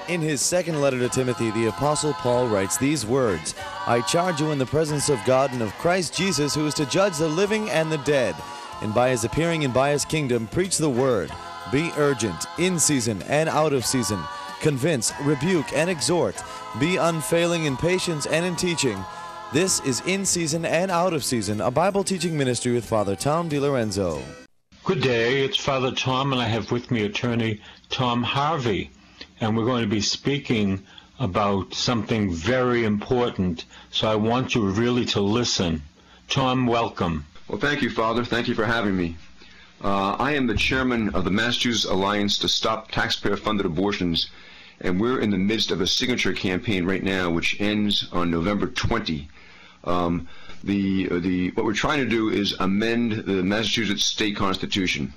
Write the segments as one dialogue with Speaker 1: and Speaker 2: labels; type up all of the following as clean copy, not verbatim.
Speaker 1: In his second letter to Timothy, the Apostle Paul writes these words, I charge you in the presence of God and of Christ Jesus, who is to judge the living and the dead, and by his appearing and by his kingdom, preach the word. Be urgent, in season and out of season. Convince, rebuke, and exhort. Be unfailing in patience and in teaching. This is In Season and Out of Season, a Bible teaching ministry with Father Tom DiLorenzo.
Speaker 2: Good day, it's Father Tom, and I have with me attorney Tom Harvey. And we're going to be speaking about something very important, so I want you really to listen. Tom, welcome.
Speaker 3: Well, thank you, Father. Thank you for having me. I am the chairman of the Massachusetts Alliance to Stop Taxpayer-Funded Abortions, and we're in the midst of a signature campaign right now, which ends on November 20. What we're trying to do is amend the Massachusetts state constitution.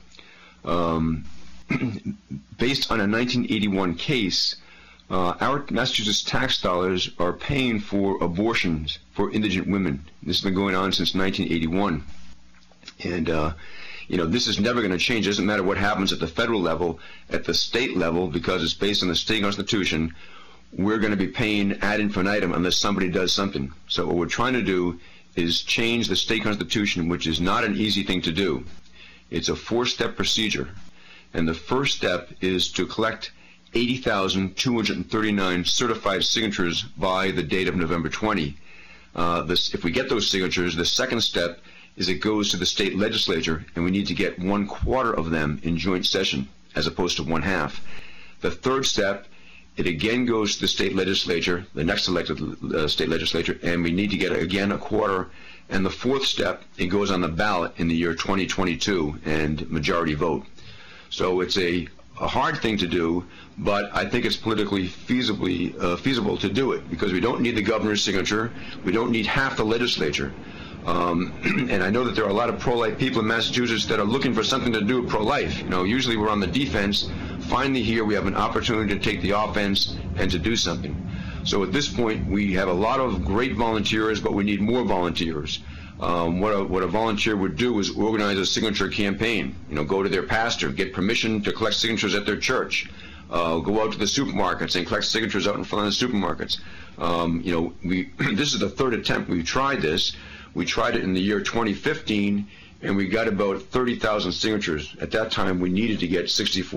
Speaker 3: Based on a 1981 case, our Massachusetts tax dollars are paying for abortions for indigent women. This has been going on since 1981. And, this is never going to change. It doesn't matter what happens at the federal level. At the state level, because it's based on the state constitution, we're going to be paying ad infinitum unless somebody does something. So what we're trying to do is change the state constitution, which is not an easy thing to do. It's a 4-step procedure. And the first step is to collect 80,239 certified signatures by the date of November 20. If we get those signatures, the second step is it goes to the state legislature, and we need to get 1/4 of them in joint session, as opposed to 1/2. The third step, it again goes to the state legislature, the next elected state legislature, and we need to get, again, 1/4. And the fourth step, it goes on the ballot in the year 2022, and majority vote. So it's a hard thing to do, but I think it's politically feasible to do it, because we don't need the governor's signature. We don't need half the legislature. And I know that there are a lot of pro-life people in Massachusetts that are looking for something to do with pro-life. Usually we're on the defense. Finally here we have an opportunity to take the offense and to do something. So at this point we have a lot of great volunteers, but we need more volunteers. What a volunteer would do is organize a signature campaign. Go to their pastor, get permission to collect signatures at their church. Go out to the supermarkets and collect signatures out in front of the supermarkets. This is the third attempt we've tried this. We tried it in the year 2015, and we got about 30,000 signatures. At that time, we needed to get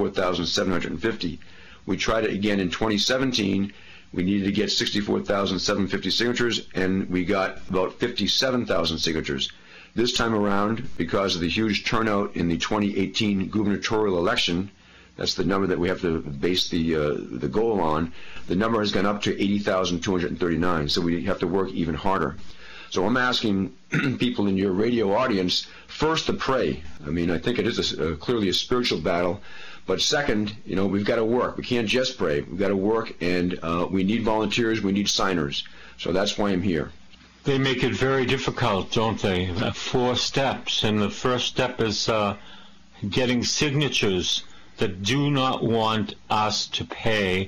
Speaker 3: 64,750. We tried it again in 2017. We needed to get 64,750 signatures, and we got about 57,000 signatures. This time around, because of the huge turnout in the 2018 gubernatorial election, that's the number that we have to base the goal on, the number has gone up to 80,239, so we have to work even harder. So I'm asking people in your radio audience, first to pray. I think it is clearly a spiritual battle. But second, we've got to work. We can't just pray. We've got to work, and we need volunteers. We need signers. So that's why I'm here.
Speaker 2: They make it very difficult, don't they? 4 steps. And the first step is getting signatures that do not want us to pay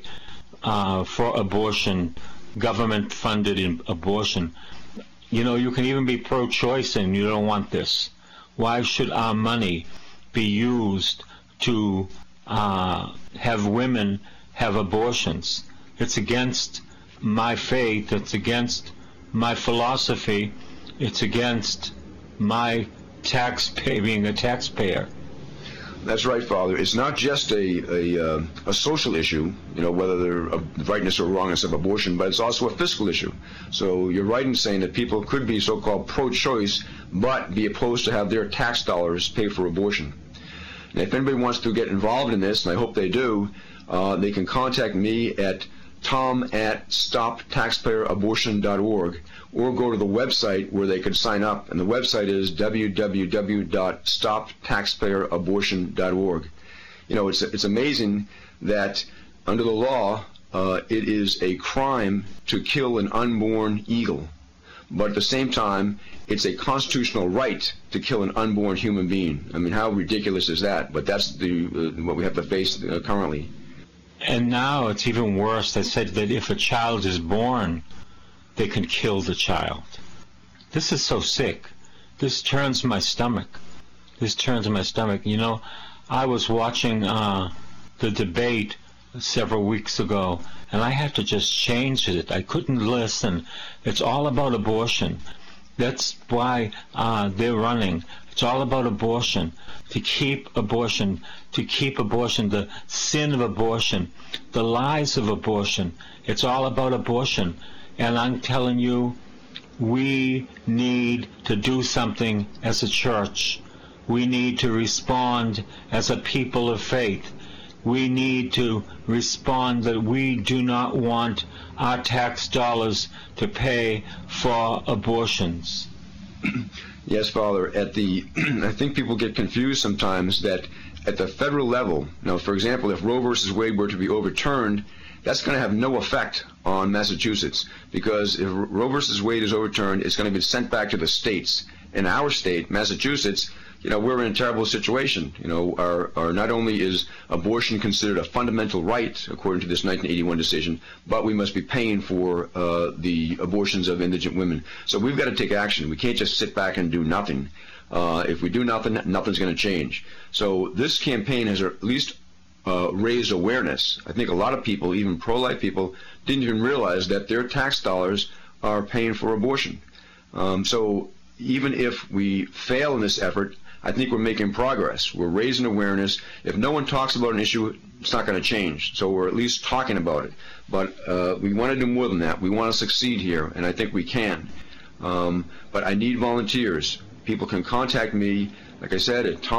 Speaker 2: for abortion, government-funded abortion. You can even be pro-choice and you don't want this. Why should our money be used to have women have abortions? It's against my faith. It's against my philosophy. It's against my being a taxpayer.
Speaker 3: That's right, Father. It's not just a social issue, whether the rightness or wrongness of abortion, but it's also a fiscal issue. So you're right in saying that people could be so-called pro-choice, but be opposed to have their tax dollars pay for abortion. And if anybody wants to get involved in this, and I hope they do, they can contact me at tom@stoptaxpayerabortion.org, or go to the website where they can sign up. And the website is www.stoptaxpayerabortion.org. It's amazing that under the law, it is a crime to kill an unborn eagle. But at the same time, it's a constitutional right to kill an unborn human being. How ridiculous is that? But that's what we have to face currently.
Speaker 2: And now it's even worse. They said that if a child is born, they can kill the child. This is so sick. This turns my stomach. I was watching the debate several weeks ago, and I had to just change it. I couldn't listen. It's all about abortion. That's why they're running. It's all about abortion, to keep abortion, the sin of abortion, the lies of abortion. It's all about abortion. And I'm telling you, we need to do something as a church. We need to respond as a people of faith. We need to respond that we do not want our tax dollars to pay for abortions.
Speaker 3: Yes, Father. I think people get confused sometimes that at the federal level, for example, if Roe versus Wade were to be overturned, that's going to have no effect on Massachusetts, because if Roe versus Wade is overturned, it's going to be sent back to the states. In our state, Massachusetts, we're in a terrible situation. Our not only is abortion considered a fundamental right according to this 1981 decision, but we must be paying for the abortions of indigent women. So we've got to take action. We can't just sit back and do nothing. If we do nothing, nothing's going to change. So this campaign has at least raised awareness. I think a lot of people, even pro-life people, didn't even realize that their tax dollars are paying for abortion. So even if we fail in this effort, I think we're making progress. We're raising awareness. If no one talks about an issue, it's not going to change. So we're at least talking about it. But we want to do more than that. We want to succeed here, and I think we can. But I need volunteers. People can contact me, like I said, at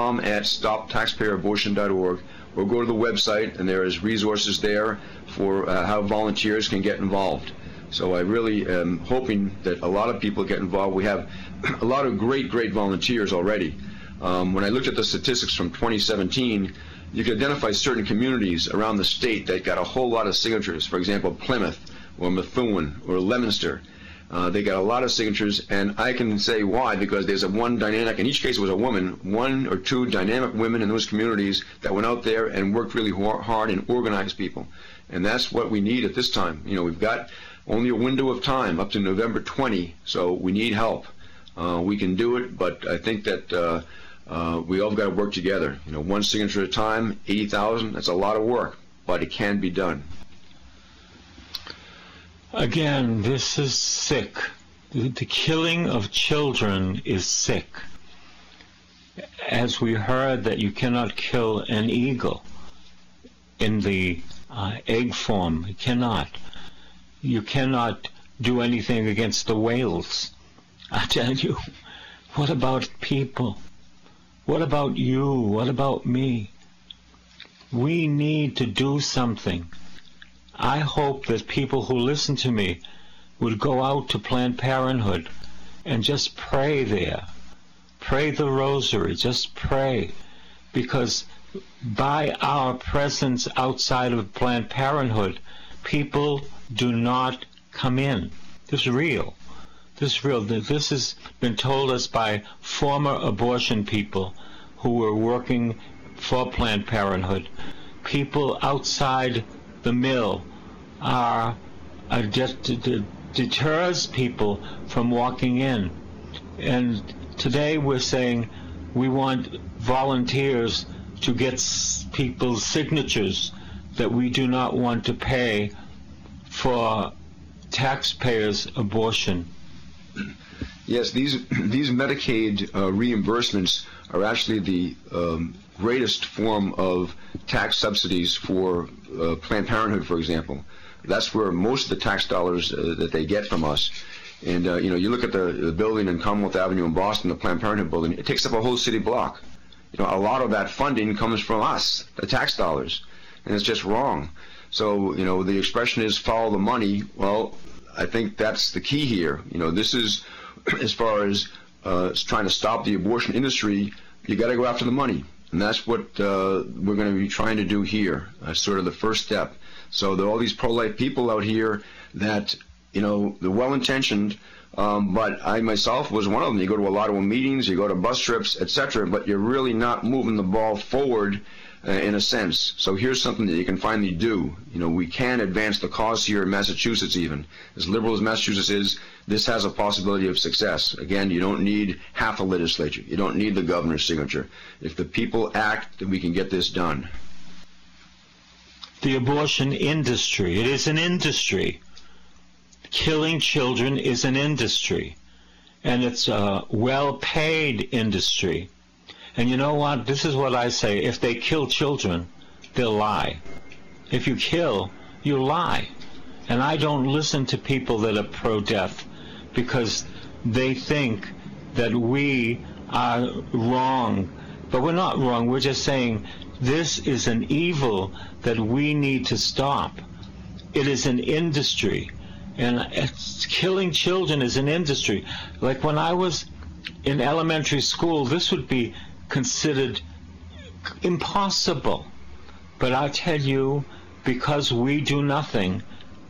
Speaker 3: tom@stoptaxpayerabortion.org, or go to the website, and there is resources there for how volunteers can get involved. So I really am hoping that a lot of people get involved. We have a lot of great volunteers already. When I looked at the statistics from 2017, you could identify certain communities around the state that got a whole lot of signatures. For example, Plymouth or Methuen or Leominster. They got a lot of signatures, and I can say why, because there's one dynamic, in each case it was a woman, one or two dynamic women in those communities that went out there and worked really hard and organized people. And that's what we need at this time. We've got only a window of time up to November 20, so we need help. We can do it, but I think that we all got to work together. One signature at a time, 80,000, that's a lot of work, but it can be done.
Speaker 2: Again, this is sick. The killing of children is sick. As we heard that you cannot kill an eagle in the egg form, you cannot. You cannot do anything against the whales. I tell you, what about people? What about you? What about me? We need to do something. I hope that people who listen to me would go out to Planned Parenthood and just pray there. Pray the rosary, just pray. Because by our presence outside of Planned Parenthood, people do not come in. This is real. This is real. This has been told us by former abortion people who were working for Planned Parenthood. People outside the mill deters people from walking in. And today we're saying we want volunteers to get people's signatures that we do not want to pay for taxpayers' abortion.
Speaker 3: Yes, these Medicaid reimbursements are actually the greatest form of tax subsidies for Planned Parenthood, for example. That's where most of the tax dollars that they get from us. And you look at the building in Commonwealth Avenue in Boston, the Planned Parenthood building, it takes up a whole city block. A lot of that funding comes from us, the tax dollars, and it's just wrong. So, the expression is follow the money. Well, I think that's the key here. This is, as far as trying to stop the abortion industry, you got to go after the money. And that's what we're going to be trying to do here, sort of the first step. So there are all these pro-life people out here that, they're well-intentioned, but I myself was one of them. You go to a lot of meetings, you go to bus trips, etc., but you're really not moving the ball forward in a sense. So here's something that you can finally do. We can advance the cause here in Massachusetts even. As liberal as Massachusetts is, this has a possibility of success. Again, you don't need half a legislature. You don't need the governor's signature. If the people act, then we can get this done.
Speaker 2: the abortion industry. It is an industry. Killing children is an industry. And it's a well-paid industry. And you know what? This is what I say. If they kill children, they'll lie. If you kill, you lie. And I don't listen to people that are pro-death because they think that we are wrong. But we're not wrong. We're just saying this is an evil that we need to stop. It is an industry. And killing children is an industry. Like when I was in elementary school, this would be considered impossible. But I tell you, because we do nothing,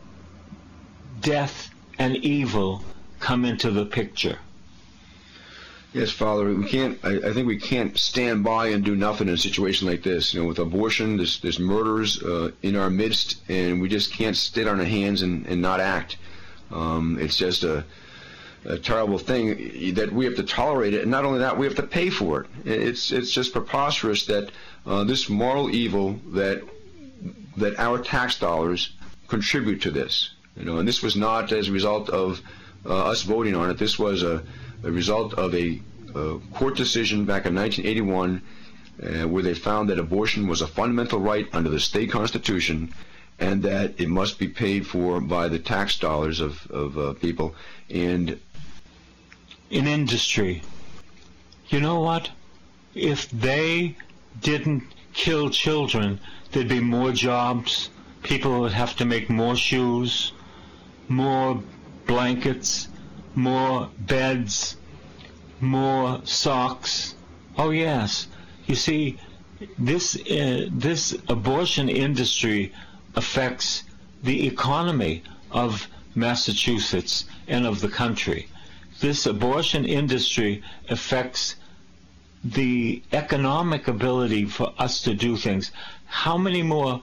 Speaker 2: death and evil come into the picture.
Speaker 3: Yes, Father, we can't. I think we can't stand by and do nothing in a situation like this. You know, with abortion, there's murders in our midst, and we just can't sit on our hands and not act. It's just a terrible thing that we have to tolerate it, and not only that, we have to pay for it. It's just preposterous that this moral evil that our tax dollars contribute to this. You know, and this was not as a result of us voting on it. This was a result of a court decision back in 1981 where they found that abortion was a fundamental right under the state constitution and that it must be paid for by the tax dollars of people. And
Speaker 2: in industry, you know what? If they didn't kill children, there'd be more jobs. People would have to make more shoes, more blankets, more beds, more socks. Oh yes, you see, this abortion industry affects the economy of Massachusetts and of the country. This abortion industry affects the economic ability for us to do things. How many more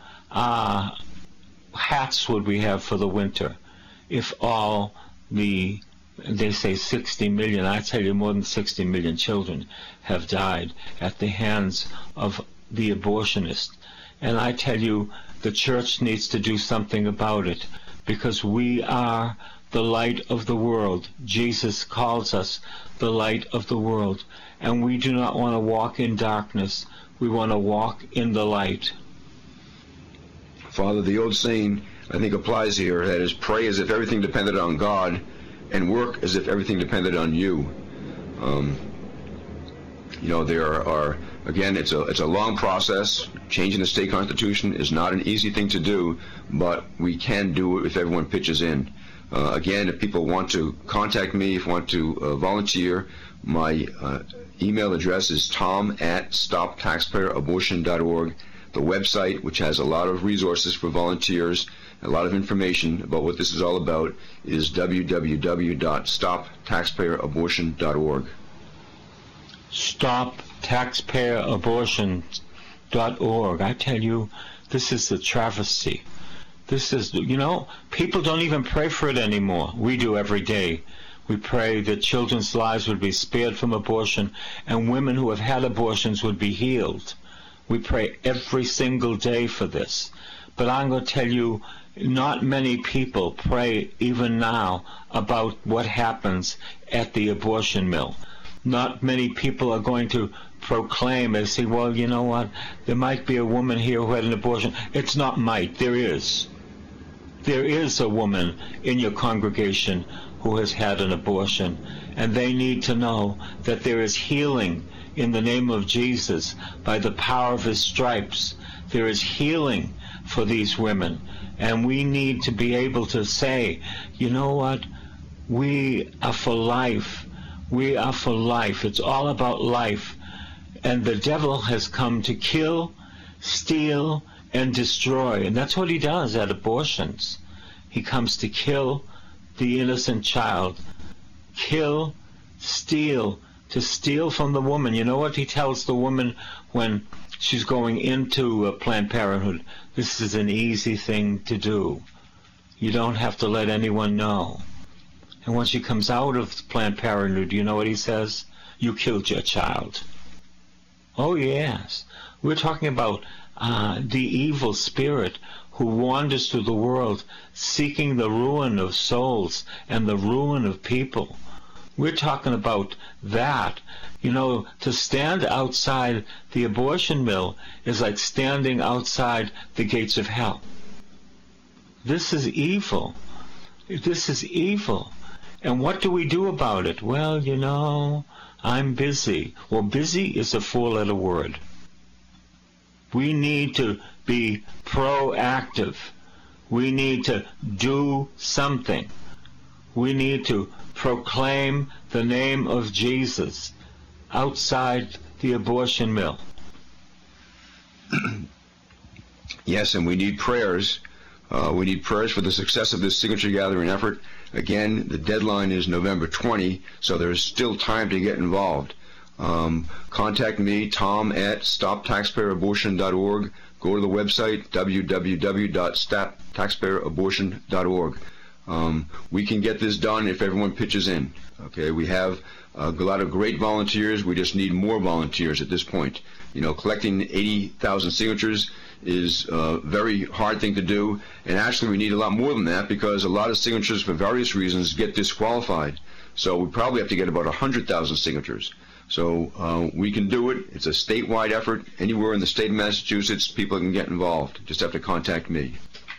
Speaker 2: hats would we have for the winter if all the, they say 60 million, I tell you more than 60 million children have died at the hands of the abortionist. And I tell you, the church needs to do something about it, because we are the light of the world. Jesus calls us the light of the world, and we do not want to walk in darkness. We want to walk in the light.
Speaker 3: Father, the old saying, I think, applies here, that is, pray as if everything depended on God and work as if everything depended on you. You know, there are again, it's a long process. Changing the state constitution is not an easy thing to do, but we can do it if everyone pitches in. Again, if people want to contact me, if you want to volunteer, my email address is tom@stoptaxpayerabortion.org. The website, which has a lot of resources for volunteers, a lot of information about what this is all about, is www.stoptaxpayerabortion.org.
Speaker 2: StopTaxpayerabortion.org. I tell you, this is a travesty. This is, you know, people don't even pray for it anymore. We do every day. We pray that children's lives would be spared from abortion and women who have had abortions would be healed. We pray every single day for this. But I'm going to tell you, not many people pray even now about what happens at the abortion mill. Not many people are going to proclaim and say, well, you know what, there might be a woman here who had an abortion. It's not might, there is. There is a woman in your congregation who has had an abortion, and they need to know that there is healing in the name of Jesus. By the power of his stripes, there is healing for these women. And we need to be able to say, you know what, we are for life. We are for life. It's all about life. And the devil has come to kill, steal, and destroy. And that's what he does at abortions. He comes to kill the innocent child. Kill, steal, to steal from the woman. You know what he tells the woman when she's going into Planned Parenthood? This is an easy thing to do. You don't have to let anyone know. And when she comes out of Planned Parenthood, you know what he says? You killed your child. Oh yes. We're talking about the evil spirit who wanders through the world seeking the ruin of souls and the ruin of people. We're talking about that. You know, to stand outside the abortion mill is like standing outside the gates of hell. This is evil. This is evil. And what do we do about it? Well, you know, I'm busy. Well, busy is a four-letter word. We need to be proactive. We need to do something. We need to proclaim the name of Jesus outside the abortion mill.
Speaker 3: Yes, and we need prayers. We need prayers for the success of this signature gathering effort. Again, the deadline is November 20, so there's still time to get involved. Contact me, Tom, at stoptaxpayerabortion.org. Go to the website, www.stoptaxpayerabortion.org. We can get this done if everyone pitches in. Okay, we have a lot of great volunteers. We just need more volunteers at this point. You know, collecting 80,000 signatures is a very hard thing to do, and actually we need a lot more than that because a lot of signatures for various reasons get disqualified. So we probably have to get about 100,000 signatures. So we can do it. It's a statewide effort. Anywhere in the state of Massachusetts, people can get involved. Just have to contact me.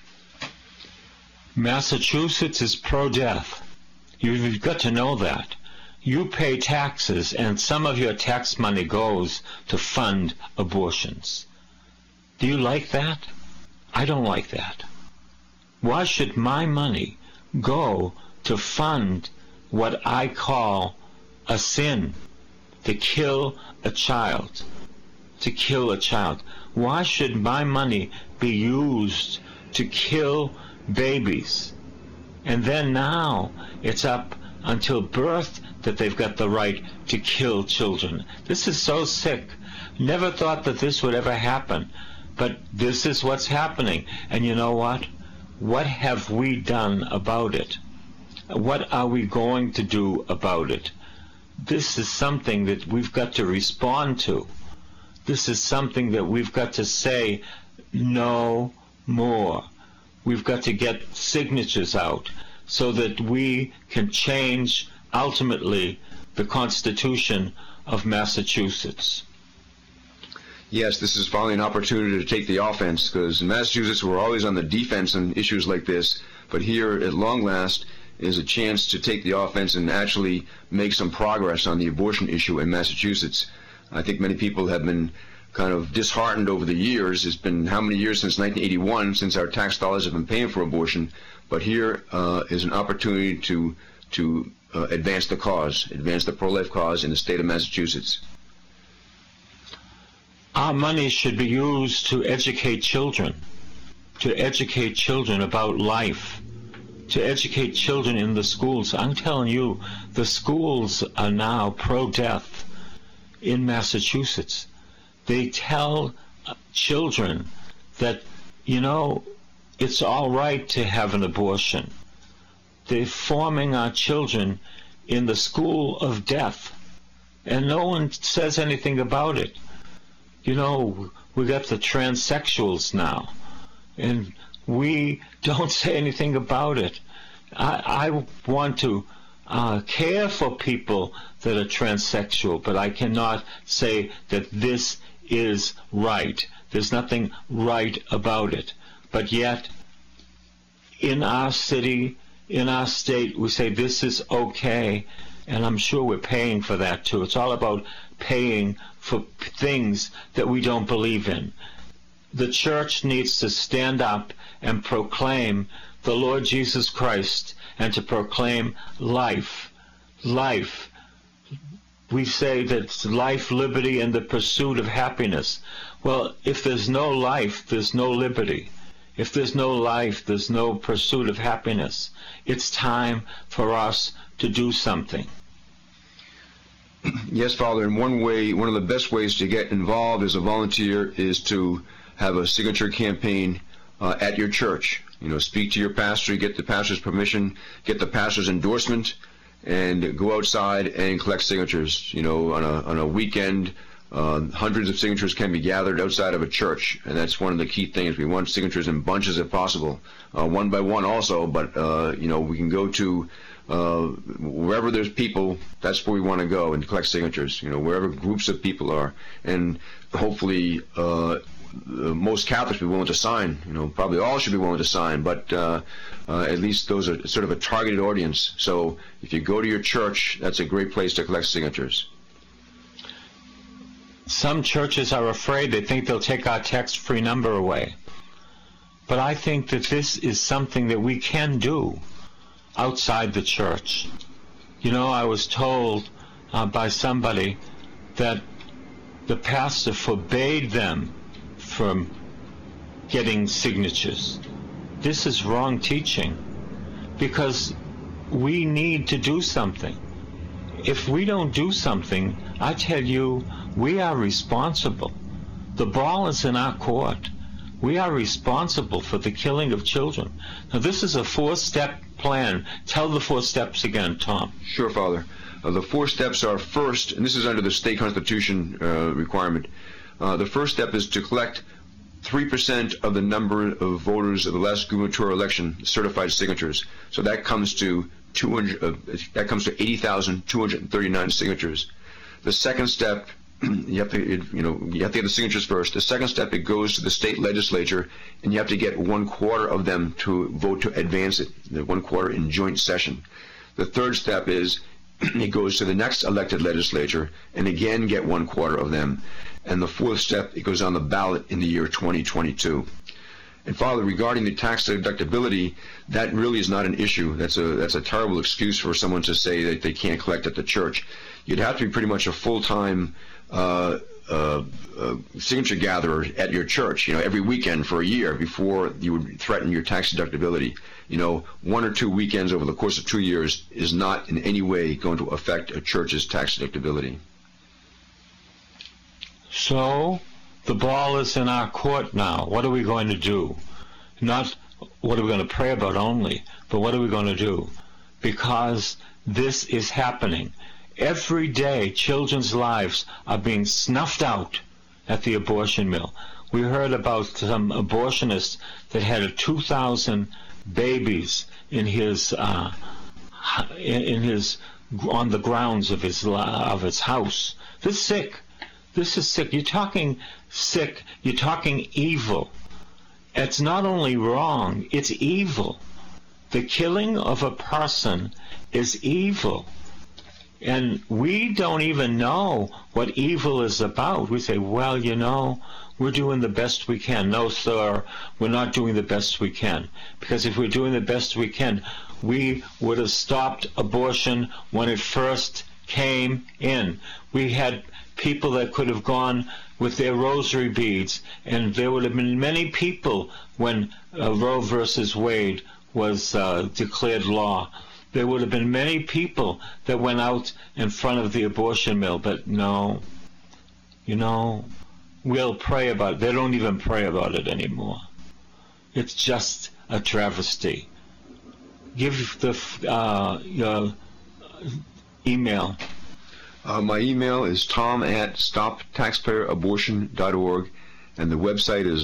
Speaker 2: Massachusetts is pro-death. You've got to know that. You pay taxes, and some of your tax money goes to fund abortions. Do you like that? I don't like that. Why should my money go to fund what I call a sin? To kill a child. To kill a child. Why should my money be used to kill babies? And then now it's up until birth that they've got the right to kill children. This is so sick. Never thought that this would ever happen. But this is what's happening. And you know what? What have we done about it? What are we going to do about it? This is something that we've got to respond to. This is something that we've got to say no more. We've got to get signatures out so that we can change, ultimately, the Constitution of Massachusetts.
Speaker 3: Yes, this is finally an opportunity to take the offense, because in Massachusetts we're always on the defense on issues like this, but here at long last is a chance to take the offense and actually make some progress on the abortion issue in Massachusetts. I think many people have been kind of disheartened over the years. It's been how many years since 1981 since our tax dollars have been paying for abortion, but here is an opportunity to advance the cause, advance the pro-life cause in the state of Massachusetts.
Speaker 2: Our money should be used to educate children about life, to educate children in the schools. I'm telling you, the schools are now pro-death in Massachusetts. They tell children that, you know, it's all right to have an abortion. They're forming our children in the school of death, and no one says anything about it. You know, we got the transsexuals now, and we don't say anything about it. I want to care for people that are transsexual, but I cannot say that this is right. There's nothing right about it. But yet, in our city, in our state, we say this is okay, and I'm sure we're paying for that too. It's all about paying for things that we don't believe in. The church needs to stand up and proclaim the Lord Jesus Christ and to proclaim life. Life. We say that it's life, liberty, and the pursuit of happiness. Well, if there's no life, there's no liberty. If there's no life, there's no pursuit of happiness. It's time for us to do something.
Speaker 3: Yes, Father, and one of the best ways to get involved as a volunteer is to have a signature campaign at your church. You know, speak to your pastor, get the pastor's permission, get the pastor's endorsement, and go outside and collect signatures. You know, on a weekend, Hundreds of signatures can be gathered outside of a church, and that's one of the key things. We want signatures in bunches if possible, one by one also, but we can go to wherever there's people. That's where we want to go and collect signatures, wherever groups of people are, and hopefully most Catholics will be willing to sign. Probably all should be willing to sign, but at least those are sort of a targeted audience. So if you go to your church, that's a great place to collect signatures.
Speaker 2: Some churches are afraid. They think they'll take our text-free number away. But I think that this is something that we can do outside the church. I was told by somebody that the pastor forbade them from getting signatures. This is wrong teaching, because we need to do something. If we don't do something, I tell you, we are responsible. The ball is in our court. We are responsible for the killing of children. Now, this is a 4-step plan. Tell the 4 steps again, Tom.
Speaker 3: Sure, Father. The 4 steps are: first, and this is under the state constitution requirement, the first step is to collect 3% of the number of voters of the last gubernatorial election certified signatures. So that comes to 80,239 signatures. The second step, you have to get the signatures first. The second step, it goes to the state legislature, and you have to get 1/4 of them to vote to advance it, the 1/4 in joint session. The third step is it goes to the next elected legislature, and again get 1/4 of them. And the fourth step, it goes on the ballot in the year 2022. And Father, regarding the tax deductibility, that really is not an issue. That's a terrible excuse for someone to say that they can't collect at the church. You'd have to be pretty much a full-time signature gatherer at your church, every weekend for a year before you would threaten your tax deductibility. 1 or 2 weekends over the course of 2 years is not in any way going to affect a church's tax deductibility.
Speaker 2: So, the ball is in our court now. What are we going to do? Not what are we going to pray about only, but what are we going to do? Because this is happening. Every day, children's lives are being snuffed out at the abortion mill. We heard about some abortionist that had 2,000 babies on the grounds of his house. This is sick. This is sick. You're talking sick. You're talking evil. It's not only wrong, it's evil. The killing of a person is evil. And we don't even know what evil is about. We say, well, we're doing the best we can. No, sir, we're not doing the best we can. Because if we're doing the best we can, we would have stopped abortion when it first came in. We had people that could have gone with their rosary beads, and there would have been many people when Roe versus Wade was declared law. There would have been many people that went out in front of the abortion mill, but no, we'll pray about it. They don't even pray about it anymore. It's just a travesty. Give your email.
Speaker 3: My email is tom@stoptaxpayerabortion.org, and the website is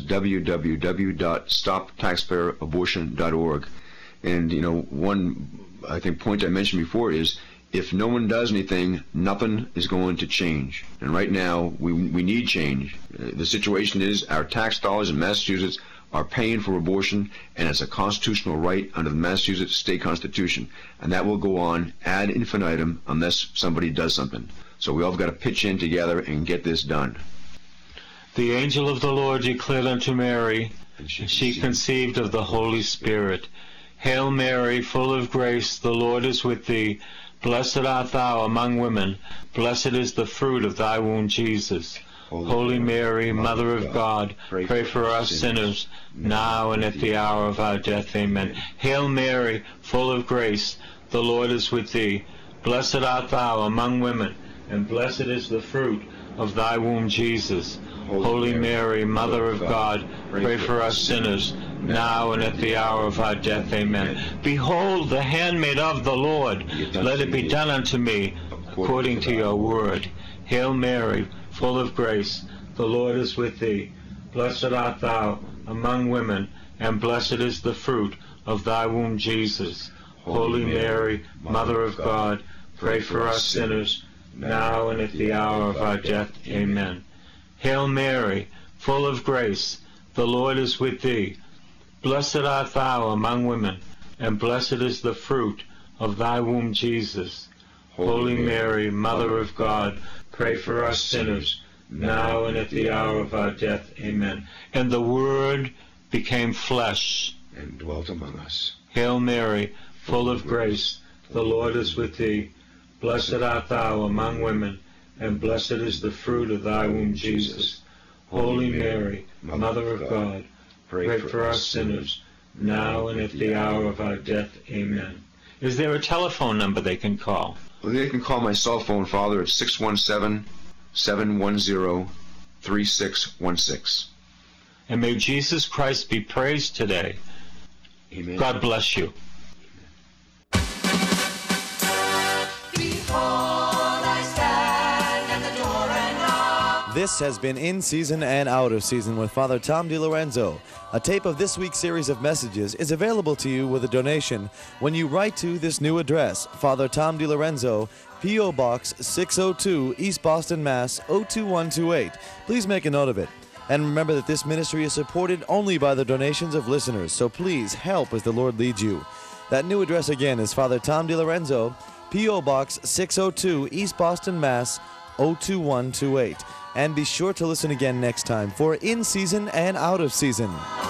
Speaker 3: www.stoptaxpayerabortion.org. And one I think point I mentioned before is, if no one does anything, nothing is going to change. And right now we need change. The situation is our tax dollars in Massachusetts are paying for abortion, and it's a constitutional right under the Massachusetts state constitution, and that will go on ad infinitum unless somebody does something. So we all have got to pitch in together and get this done.
Speaker 2: The angel of the Lord declared unto Mary, and she conceived of the Holy Spirit. Hail Mary, full of grace, the Lord is with thee. Blessed art thou among women. Blessed is the fruit of thy womb, Jesus. Holy Mary, Mother of God, pray for us sinners, now and at the hour of our death. Amen. Hail Mary, full of grace, the Lord is with thee. Blessed art thou among women, and blessed is the fruit of thy womb, Jesus. Holy Mary, Mother of God, pray for us sinners, now and at the hour of our death. Amen. Behold, the handmaid of the Lord, let it be done unto me according to your word. Hail Mary, full of grace. The Lord is with thee. Blessed art thou among women, and blessed is the fruit of thy womb, Jesus. Holy Mary, Mother of God, pray for us sinners, now and at the hour of our death. Amen. Hail Mary, full of grace, the Lord is with thee. Blessed art thou among women, and blessed is the fruit of thy womb, Jesus. Holy Mary, Mother of God, pray for us sinners, now and at the hour of our death. Amen. And the Word became flesh
Speaker 3: and dwelt among us.
Speaker 2: Hail Mary, full of grace, the Lord is with thee. Blessed art thou among women, and blessed is the fruit of thy womb, Jesus. Holy Mary, Mother of God, pray for us sinners, now and at the hour of our death. Amen. Is there a telephone number they can call?
Speaker 3: Well, they can call my cell phone, Father, at 617-710-3616.
Speaker 2: And may Jesus Christ be praised today.
Speaker 3: Amen.
Speaker 2: God bless you.
Speaker 1: This has been In Season and Out of Season with Father Tom DiLorenzo. A tape of this week's series of messages is available to you with a donation when you write to this new address, Father Tom DiLorenzo, P.O. Box 602, East Boston, Mass. 02128. Please make a note of it. And remember that this ministry is supported only by the donations of listeners, so please help as the Lord leads you. That new address again is Father Tom DiLorenzo, P.O. Box 602, East Boston, Mass. 02128. And be sure to listen again next time for In Season and Out of Season.